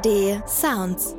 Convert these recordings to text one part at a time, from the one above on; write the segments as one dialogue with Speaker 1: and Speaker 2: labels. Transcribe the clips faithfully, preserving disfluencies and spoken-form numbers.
Speaker 1: D Sounds.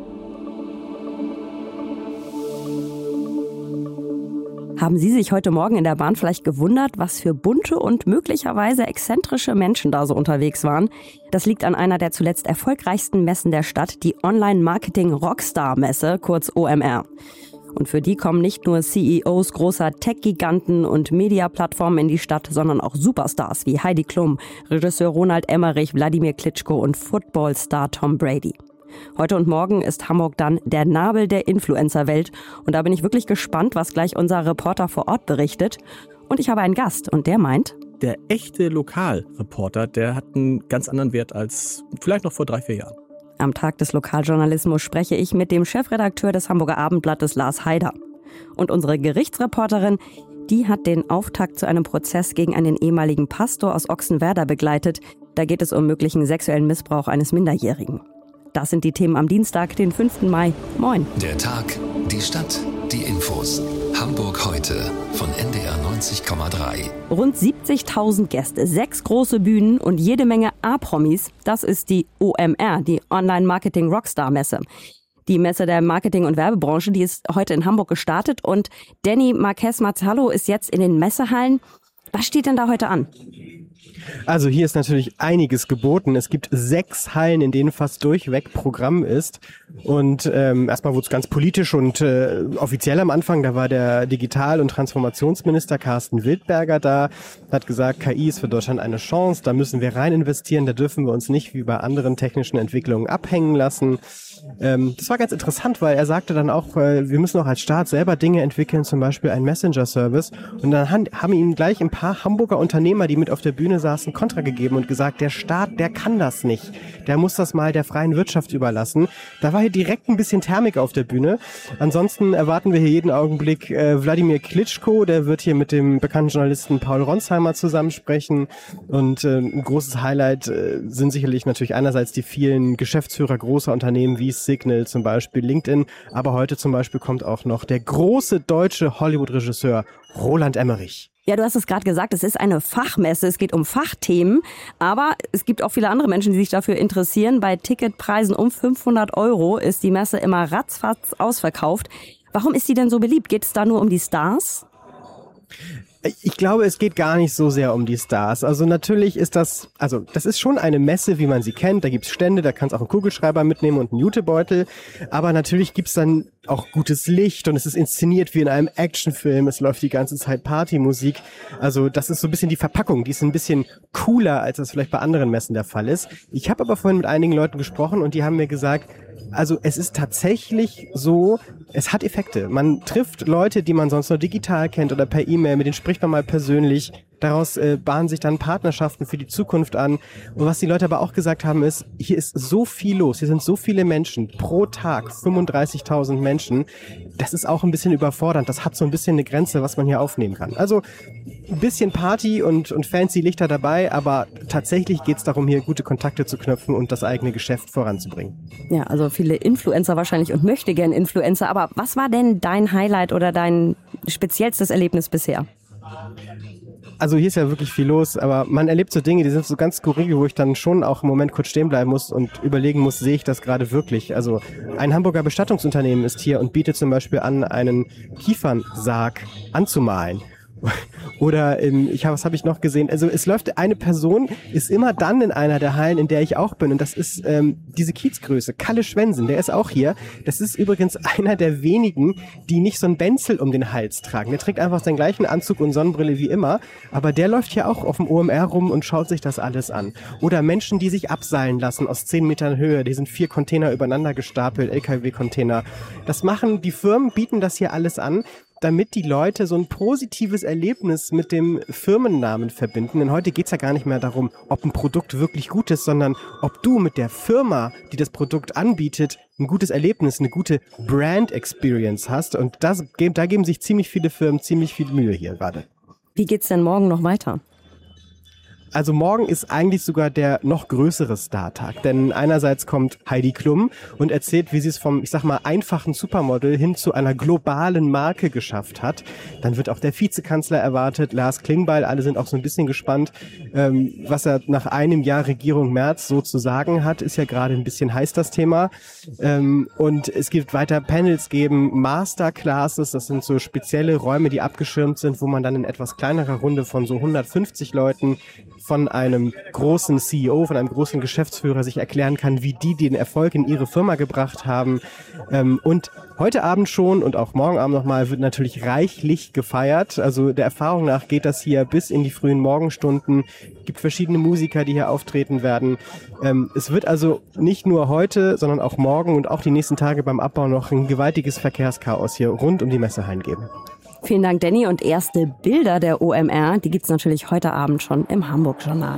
Speaker 2: Haben Sie sich heute Morgen in der Bahn vielleicht gewundert, was für bunte und möglicherweise exzentrische Menschen da so unterwegs waren? Das liegt an einer der zuletzt erfolgreichsten Messen der Stadt, die Online-Marketing-Rockstar-Messe, kurz O M R. Und für die kommen nicht nur C E Os großer Tech-Giganten und Media-Plattformen in die Stadt, sondern auch Superstars wie Heidi Klum, Regisseur Ronald Emmerich, Wladimir Klitschko und Footballstar Tom Brady. Heute und morgen ist Hamburg dann der Nabel der Influencer-Welt. Und da bin ich wirklich gespannt, was gleich unser Reporter vor Ort berichtet. Und ich habe einen Gast und der meint...
Speaker 3: Der echte Lokalreporter, der hat einen ganz anderen Wert als vielleicht noch vor drei, vier Jahren.
Speaker 2: Am Tag des Lokaljournalismus spreche ich mit dem Chefredakteur des Hamburger Abendblattes, Lars Haider. Und unsere Gerichtsreporterin, die hat den Auftakt zu einem Prozess gegen einen ehemaligen Pastor aus Ochsenwerder begleitet. Da geht es um möglichen sexuellen Missbrauch eines Minderjährigen. Das sind die Themen am Dienstag, den fünften Mai. Moin.
Speaker 4: Der Tag, die Stadt, die Infos. Hamburg heute von N D R neunzig Komma drei.
Speaker 2: Rund siebzigtausend Gäste, sechs große Bühnen und jede Menge A-Promis. Das ist die O M R, die Online-Marketing-Rockstar-Messe. Die Messe der Marketing- und Werbebranche, die ist heute in Hamburg gestartet. Und Danny Marquez Marzallo ist jetzt in den Messehallen. Was steht denn da heute an?
Speaker 5: Also hier ist natürlich einiges geboten. Es gibt sechs Hallen, in denen fast durchweg Programm ist. Und ähm, erstmal wurde es ganz politisch und äh, offiziell am Anfang. Da war der Digital- und Transformationsminister Carsten Wildberger da, hat gesagt, K I ist für Deutschland eine Chance. Da müssen wir rein investieren. Da dürfen wir uns nicht wie bei anderen technischen Entwicklungen abhängen lassen. Ähm, das war ganz interessant, weil er sagte dann auch, äh, wir müssen auch als Staat selber Dinge entwickeln, zum Beispiel einen Messenger-Service. Und dann han- haben ihm gleich ein paar Hamburger Unternehmer, die mit auf der Bühne saßen, Kontra gegeben und gesagt, der Staat, der kann das nicht. Der muss das mal der freien Wirtschaft überlassen. Da war hier direkt ein bisschen Thermik auf der Bühne. Ansonsten erwarten wir hier jeden Augenblick äh, Wladimir Klitschko, der wird hier mit dem bekannten Journalisten Paul Ronsheimer zusammensprechen. Und äh, ein großes Highlight äh, sind sicherlich natürlich einerseits die vielen Geschäftsführer großer Unternehmen wie Signal, zum Beispiel LinkedIn. Aber heute zum Beispiel kommt auch noch der große deutsche Hollywood-Regisseur Roland Emmerich.
Speaker 2: Ja, du hast es gerade gesagt, es ist eine Fachmesse, es geht um Fachthemen, aber es gibt auch viele andere Menschen, die sich dafür interessieren. Bei Ticketpreisen um fünfhundert Euro ist die Messe immer ratzfatz ausverkauft. Warum ist die denn so beliebt? Geht es da nur um die Stars?
Speaker 5: Ich glaube, es geht gar nicht so sehr um die Stars. Also natürlich ist das, also das ist schon eine Messe, wie man sie kennt. Da gibt's Stände, da kannst auch einen Kugelschreiber mitnehmen und einen Jutebeutel. Aber natürlich gibt's dann auch gutes Licht und es ist inszeniert wie in einem Actionfilm. Es läuft die ganze Zeit Partymusik. Also das ist so ein bisschen die Verpackung. Die ist ein bisschen cooler, als das vielleicht bei anderen Messen der Fall ist. Ich habe aber vorhin mit einigen Leuten gesprochen und die haben mir gesagt, also es ist tatsächlich so, es hat Effekte. Man trifft Leute, die man sonst nur digital kennt oder per E-Mail, mit denen spricht man mal persönlich. Daraus äh, bahnen sich dann Partnerschaften für die Zukunft an. Und was die Leute aber auch gesagt haben ist, hier ist so viel los, hier sind so viele Menschen, pro Tag fünfunddreißigtausend Menschen. Das ist auch ein bisschen überfordernd, das hat so ein bisschen eine Grenze, was man hier aufnehmen kann. Also ein bisschen Party und, und fancy Lichter dabei, aber tatsächlich geht es darum, hier gute Kontakte zu knüpfen und das eigene Geschäft voranzubringen.
Speaker 2: Ja, also viele Influencer wahrscheinlich und möchte gern Influencer. Aber was war denn dein Highlight oder dein speziellstes Erlebnis bisher?
Speaker 5: Also hier ist ja wirklich viel los, aber man erlebt so Dinge, die sind so ganz skurril, wo ich dann schon auch im Moment kurz stehen bleiben muss und überlegen muss, sehe ich das gerade wirklich? Also ein Hamburger Bestattungsunternehmen ist hier und bietet zum Beispiel an, einen Kiefernsarg anzumalen. Oder ähm, ich habe, was habe ich noch gesehen? Also es läuft, eine Person ist immer dann in einer der Hallen, in der ich auch bin. Und das ist ähm, diese Kiezgröße, Kalle Schwensen, der ist auch hier. Das ist übrigens einer der wenigen, die nicht so ein Benzel um den Hals tragen. Der trägt einfach seinen gleichen Anzug und Sonnenbrille wie immer. Aber der läuft hier auch auf dem O M R rum und schaut sich das alles an. Oder Menschen, die sich abseilen lassen aus zehn Metern Höhe. Die sind vier Container übereinander gestapelt, L K W-Container. Das machen, die Firmen bieten das hier alles an, damit die Leute so ein positives Erlebnis mit dem Firmennamen verbinden. Denn heute geht's ja gar nicht mehr darum, ob ein Produkt wirklich gut ist, sondern ob du mit der Firma, die das Produkt anbietet, ein gutes Erlebnis, eine gute Brand-Experience hast. Und das, da geben sich ziemlich viele Firmen ziemlich viel Mühe hier gerade.
Speaker 2: Wie geht's denn morgen noch weiter?
Speaker 5: Also morgen ist eigentlich sogar der noch größere Startag, denn einerseits kommt Heidi Klum und erzählt, wie sie es vom, ich sag mal, einfachen Supermodel hin zu einer globalen Marke geschafft hat. Dann wird auch der Vizekanzler erwartet, Lars Klingbeil, alle sind auch so ein bisschen gespannt, ähm, was er nach einem Jahr Regierung Merz so zu sagen hat, ist ja gerade ein bisschen heiß das Thema. Ähm, und es gibt weiter Panels geben, Masterclasses, das sind so spezielle Räume, die abgeschirmt sind, wo man dann in etwas kleinerer Runde von so hundertfünfzig Leuten von einem großen C E O, von einem großen Geschäftsführer sich erklären kann, wie die den Erfolg in ihre Firma gebracht haben. Und heute Abend schon und auch morgen Abend nochmal wird natürlich reichlich gefeiert. Also der Erfahrung nach geht das hier bis in die frühen Morgenstunden. Es gibt verschiedene Musiker, die hier auftreten werden. Es wird also nicht nur heute, sondern auch morgen und auch die nächsten Tage beim Abbau noch ein gewaltiges Verkehrschaos hier rund um die Messehallen geben.
Speaker 2: Vielen Dank, Danny. Und erste Bilder der O M R, die gibt's natürlich heute Abend schon im Hamburg-Journal.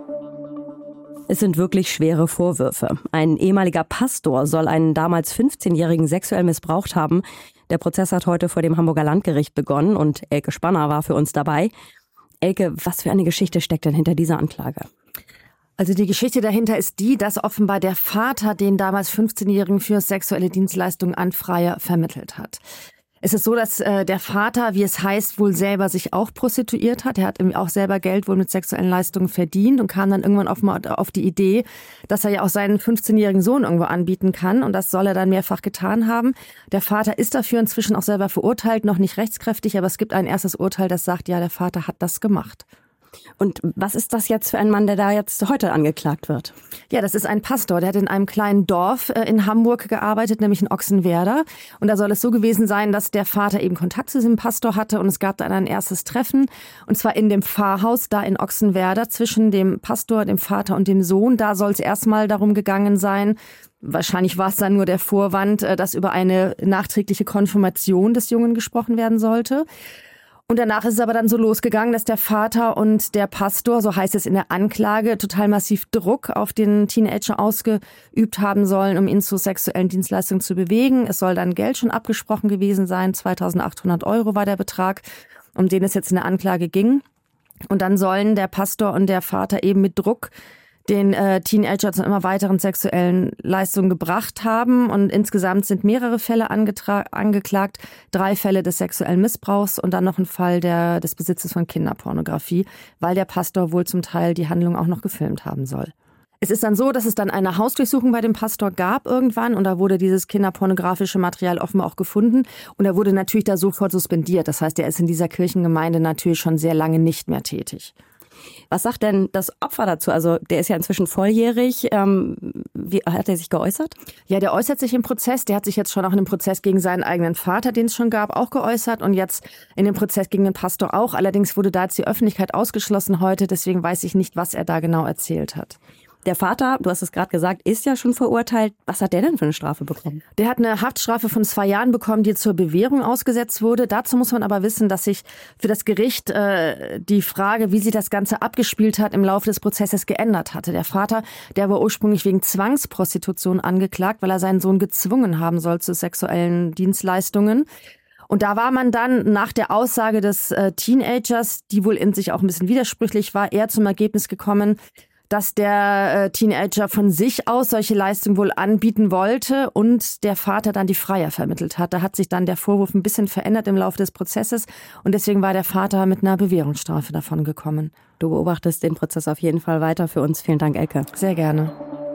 Speaker 2: Es sind wirklich schwere Vorwürfe. Ein ehemaliger Pastor soll einen damals fünfzehnjährigen sexuell missbraucht haben. Der Prozess hat heute vor dem Hamburger Landgericht begonnen und Elke Spanner war für uns dabei. Elke, was für eine Geschichte steckt denn hinter dieser Anklage?
Speaker 1: Also die Geschichte dahinter ist die, dass offenbar der Vater den damals fünfzehnjährigen für sexuelle Dienstleistungen an Freier vermittelt hat. Es ist so, dass äh, der Vater, wie es heißt, wohl selber sich auch prostituiert hat. Er hat irgendwie auch selber Geld wohl mit sexuellen Leistungen verdient und kam dann irgendwann auf, auf die Idee, dass er ja auch seinen fünfzehnjährigen Sohn irgendwo anbieten kann. Und das soll er dann mehrfach getan haben. Der Vater ist dafür inzwischen auch selber verurteilt, noch nicht rechtskräftig, aber es gibt ein erstes Urteil, das sagt, ja, der Vater hat das gemacht.
Speaker 2: Und was ist das jetzt für ein Mann, der da jetzt heute angeklagt wird?
Speaker 1: Ja, das ist ein Pastor, der hat in einem kleinen Dorf in Hamburg gearbeitet, nämlich in Ochsenwerder. Und da soll es so gewesen sein, dass der Vater eben Kontakt zu diesem Pastor hatte und es gab dann ein erstes Treffen. Und zwar in dem Pfarrhaus da in Ochsenwerder zwischen dem Pastor, dem Vater und dem Sohn. Da soll es erstmal darum gegangen sein, wahrscheinlich war es dann nur der Vorwand, dass über eine nachträgliche Konfirmation des Jungen gesprochen werden sollte. Und danach ist es aber dann so losgegangen, dass der Vater und der Pastor, so heißt es in der Anklage, total massiv Druck auf den Teenager ausgeübt haben sollen, um ihn zu sexuellen Dienstleistungen zu bewegen. Es soll dann Geld schon abgesprochen gewesen sein. zweitausendachthundert Euro war der Betrag, um den es jetzt in der Anklage ging. Und dann sollen der Pastor und der Vater eben mit Druck den äh, Teenager zu immer weiteren sexuellen Leistungen gebracht haben. Und insgesamt sind mehrere Fälle angetra- angeklagt. Drei Fälle des sexuellen Missbrauchs und dann noch ein Fall der, des Besitzes von Kinderpornografie, weil der Pastor wohl zum Teil die Handlung auch noch gefilmt haben soll. Es ist dann so, dass es dann eine Hausdurchsuchung bei dem Pastor gab irgendwann und da wurde dieses kinderpornografische Material offenbar auch gefunden und er wurde natürlich da sofort suspendiert. Das heißt, er ist in dieser Kirchengemeinde natürlich schon sehr lange nicht mehr tätig.
Speaker 2: Was sagt denn das Opfer dazu? Also der ist ja inzwischen volljährig. Ähm, wie hat er sich geäußert?
Speaker 1: Ja, der äußert sich im Prozess. Der hat sich jetzt schon auch in dem Prozess gegen seinen eigenen Vater, den es schon gab, auch geäußert. Und jetzt in dem Prozess gegen den Pastor auch. Allerdings wurde da jetzt die Öffentlichkeit ausgeschlossen heute. Deswegen weiß ich nicht, was er da genau erzählt hat.
Speaker 2: Der Vater, du hast es gerade gesagt, ist ja schon verurteilt. Was hat der denn für eine Strafe bekommen?
Speaker 1: Der hat eine Haftstrafe von zwei Jahren bekommen, die zur Bewährung ausgesetzt wurde. Dazu muss man aber wissen, dass sich für das Gericht äh, die Frage, wie sich das Ganze abgespielt hat, im Laufe des Prozesses geändert hatte. Der Vater, der war ursprünglich wegen Zwangsprostitution angeklagt, weil er seinen Sohn gezwungen haben soll zu sexuellen Dienstleistungen. Und da war man dann nach der Aussage des äh, Teenagers, die wohl in sich auch ein bisschen widersprüchlich war, eher zum Ergebnis gekommen, dass der äh, Teenager von sich aus solche Leistungen wohl anbieten wollte und der Vater dann die Freier vermittelt hat. Da hat sich dann der Vorwurf ein bisschen verändert im Laufe des Prozesses und deswegen war der Vater mit einer Bewährungsstrafe davon gekommen.
Speaker 2: Du beobachtest den Prozess auf jeden Fall weiter für uns. Vielen Dank, Elke.
Speaker 1: Sehr gerne.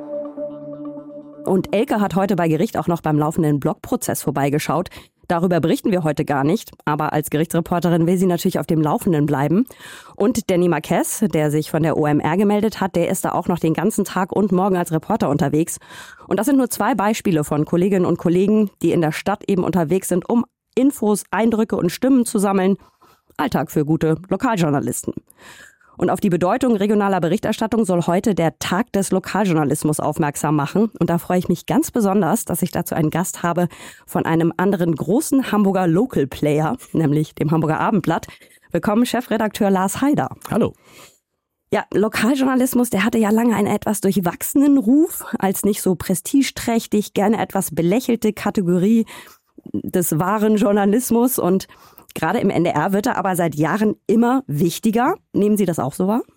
Speaker 2: Und Elke hat heute bei Gericht auch noch beim laufenden Blogprozess vorbeigeschaut. Darüber berichten wir heute gar nicht, aber als Gerichtsreporterin will sie natürlich auf dem Laufenden bleiben. Und Danny Marquez, der sich von der O M R gemeldet hat, der ist da auch noch den ganzen Tag und morgen als Reporter unterwegs. Und das sind nur zwei Beispiele von Kolleginnen und Kollegen, die in der Stadt eben unterwegs sind, um Infos, Eindrücke und Stimmen zu sammeln. Alltag für gute Lokaljournalisten. Und auf die Bedeutung regionaler Berichterstattung soll heute der Tag des Lokaljournalismus aufmerksam machen. Und da freue ich mich ganz besonders, dass ich dazu einen Gast habe von einem anderen großen Hamburger Local Player, nämlich dem Hamburger Abendblatt. Willkommen, Chefredakteur Lars Haider.
Speaker 3: Hallo.
Speaker 2: Ja, Lokaljournalismus, der hatte ja lange einen etwas durchwachsenen Ruf, als nicht so prestigeträchtig, gerne etwas belächelte Kategorie des wahren Journalismus. Und gerade im N D R wird er aber seit Jahren immer wichtiger. Nehmen Sie das auch so wahr?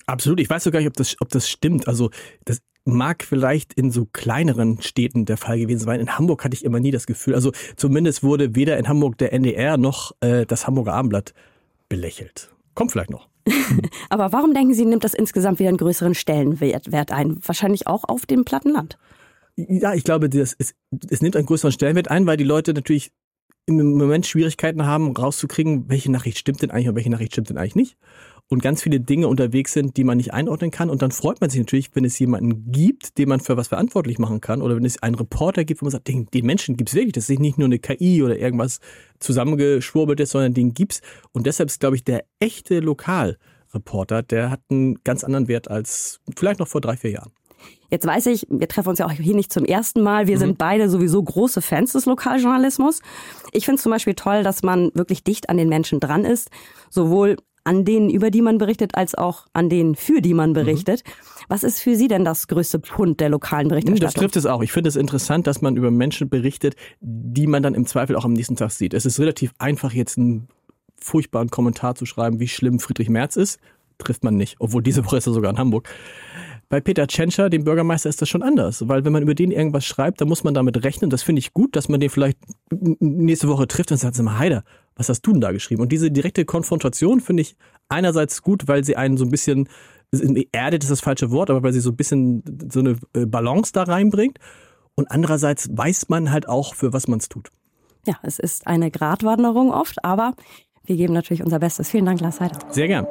Speaker 3: Absolut. Ich weiß sogar nicht, ob das, ob das stimmt. Also das mag vielleicht in so kleineren Städten der Fall gewesen sein. In Hamburg hatte ich immer nie das Gefühl. Also zumindest wurde weder in Hamburg der N D R noch äh, das Hamburger Abendblatt belächelt. Kommt vielleicht noch.
Speaker 2: Aber warum denken Sie, nimmt das insgesamt wieder einen größeren Stellenwert ein? Wahrscheinlich auch auf dem Plattenland.
Speaker 3: Ja, ich glaube, das ist, es nimmt einen größeren Stellenwert ein, weil die Leute natürlich im Moment Schwierigkeiten haben, rauszukriegen, welche Nachricht stimmt denn eigentlich und welche Nachricht stimmt denn eigentlich nicht. Und ganz viele Dinge unterwegs sind, die man nicht einordnen kann. Und dann freut man sich natürlich, wenn es jemanden gibt, den man für was verantwortlich machen kann. Oder wenn es einen Reporter gibt, wo man sagt, den, den Menschen gibt's wirklich. Das ist nicht nur eine K I oder irgendwas zusammengeschwurbeltes, sondern den gibt's. Und deshalb ist, glaube ich, der echte Lokalreporter, der hat einen ganz anderen Wert als vielleicht noch vor drei, vier Jahren.
Speaker 2: Jetzt weiß ich, wir treffen uns ja auch hier nicht zum ersten Mal. Wir mhm. sind beide sowieso große Fans des Lokaljournalismus. Ich finde es zum Beispiel toll, dass man wirklich dicht an den Menschen dran ist. Sowohl an denen, über die man berichtet, als auch an denen, für die man berichtet. Mhm. Was ist für Sie denn das größte Pfund der lokalen Berichterstattung?
Speaker 3: Das trifft es auch. Ich finde es interessant, dass man über Menschen berichtet, die man dann im Zweifel auch am nächsten Tag sieht. Es ist relativ einfach, jetzt einen furchtbaren Kommentar zu schreiben, wie schlimm Friedrich Merz ist. Trifft man nicht, obwohl diese Woche ist er sogar in Hamburg. Bei Peter Tschentscher, dem Bürgermeister, ist das schon anders. Weil wenn man über den irgendwas schreibt, dann muss man damit rechnen. Das finde ich gut, dass man den vielleicht nächste Woche trifft und sagt, sag mal, Heider, was hast du denn da geschrieben? Und diese direkte Konfrontation finde ich einerseits gut, weil sie einen so ein bisschen, erdet ist das falsche Wort, aber weil sie so ein bisschen so eine Balance da reinbringt. Und andererseits weiß man halt auch, für was man es tut.
Speaker 2: Ja, es ist eine Gratwanderung oft, aber wir geben natürlich unser Bestes. Vielen Dank, Lars Heider.
Speaker 3: Sehr gern.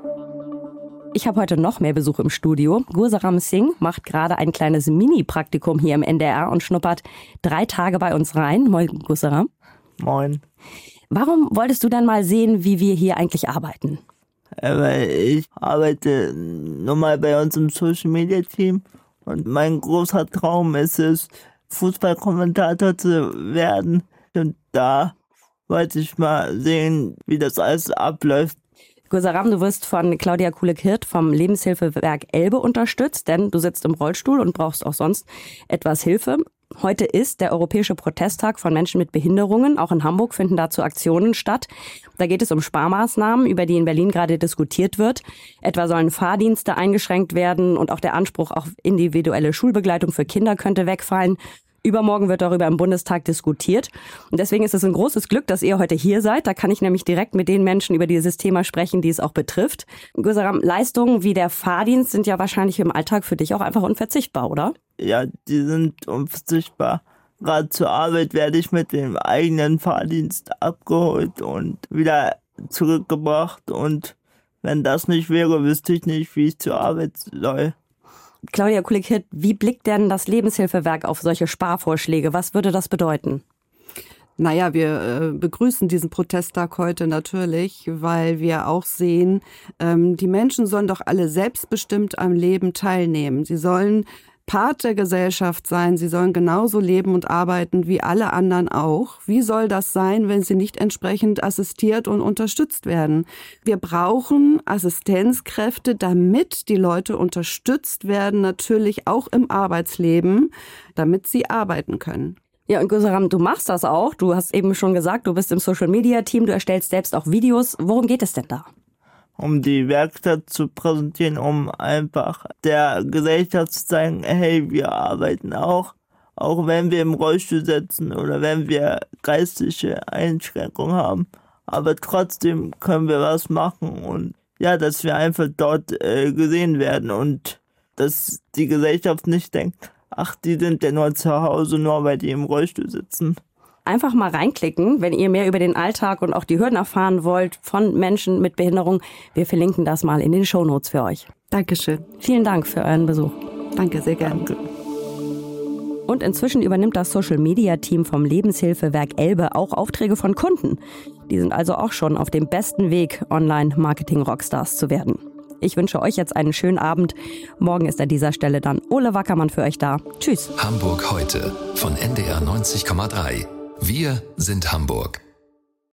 Speaker 2: Ich habe heute noch mehr Besuch im Studio. Gursaram Singh macht gerade ein kleines Mini-Praktikum hier im N D R und schnuppert drei Tage bei uns rein. Moin, Gursaram.
Speaker 6: Moin.
Speaker 2: Warum wolltest du dann mal sehen, wie wir hier eigentlich arbeiten?
Speaker 6: Ja, weil ich arbeite normal bei uns im Social-Media-Team und mein großer Traum ist es, Fußballkommentator zu werden. Und da wollte ich mal sehen, wie das alles abläuft.
Speaker 2: Gursaram, du wirst von Claudia Kuhle-Hirt vom Lebenshilfewerk Elbe unterstützt, denn du sitzt im Rollstuhl und brauchst auch sonst etwas Hilfe. Heute ist der Europäische Protesttag von Menschen mit Behinderungen. Auch in Hamburg finden dazu Aktionen statt. Da geht es um Sparmaßnahmen, über die in Berlin gerade diskutiert wird. Etwa sollen Fahrdienste eingeschränkt werden und auch der Anspruch auf individuelle Schulbegleitung für Kinder könnte wegfallen. Übermorgen wird darüber im Bundestag diskutiert. Und deswegen ist es ein großes Glück, dass ihr heute hier seid. Da kann ich nämlich direkt mit den Menschen über dieses Thema sprechen, die es auch betrifft. Gursaram, Leistungen wie der Fahrdienst sind ja wahrscheinlich im Alltag für dich auch einfach unverzichtbar, oder?
Speaker 6: Ja, die sind unverzichtbar. Gerade zur Arbeit werde ich mit dem eigenen Fahrdienst abgeholt und wieder zurückgebracht. Und wenn das nicht wäre, wüsste ich nicht, wie ich zur Arbeit soll.
Speaker 2: Claudia Kuhle-Hirt, wie blickt denn das Lebenshilfewerk auf solche Sparvorschläge? Was würde das bedeuten?
Speaker 7: Naja, wir äh, begrüßen diesen Protesttag heute natürlich, weil wir auch sehen, ähm, die Menschen sollen doch alle selbstbestimmt am Leben teilnehmen. Sie sollen Part der Gesellschaft sein. Sie sollen genauso leben und arbeiten wie alle anderen auch. Wie soll das sein, wenn sie nicht entsprechend assistiert und unterstützt werden? Wir brauchen Assistenzkräfte, damit die Leute unterstützt werden, natürlich auch im Arbeitsleben, damit sie arbeiten können.
Speaker 2: Ja, und Gursaram, du machst das auch. Du hast eben schon gesagt, du bist im Social-Media-Team, du erstellst selbst auch Videos. Worum geht es denn da?
Speaker 6: Um die Werkstatt zu präsentieren, um einfach der Gesellschaft zu zeigen, hey, wir arbeiten auch, auch wenn wir im Rollstuhl sitzen oder wenn wir geistige Einschränkungen haben. Aber trotzdem können wir was machen und ja, dass wir einfach dort äh, gesehen werden und dass die Gesellschaft nicht denkt, ach, die sind ja nur zu Hause, nur weil die im Rollstuhl sitzen.
Speaker 2: Einfach mal reinklicken, wenn ihr mehr über den Alltag und auch die Hürden erfahren wollt von Menschen mit Behinderung. Wir verlinken das mal in den Shownotes für euch.
Speaker 7: Dankeschön.
Speaker 2: Vielen Dank für euren Besuch.
Speaker 7: Danke, sehr gerne.
Speaker 6: Danke.
Speaker 2: Und inzwischen übernimmt das Social-Media-Team vom Lebenshilfewerk Elbe auch Aufträge von Kunden. Die sind also auch schon auf dem besten Weg, Online-Marketing-Rockstars zu werden. Ich wünsche euch jetzt einen schönen Abend. Morgen ist an dieser Stelle dann Ole Wackermann für euch da. Tschüss.
Speaker 4: Hamburg heute von N D R neunzig Komma drei. Wir sind Hamburg.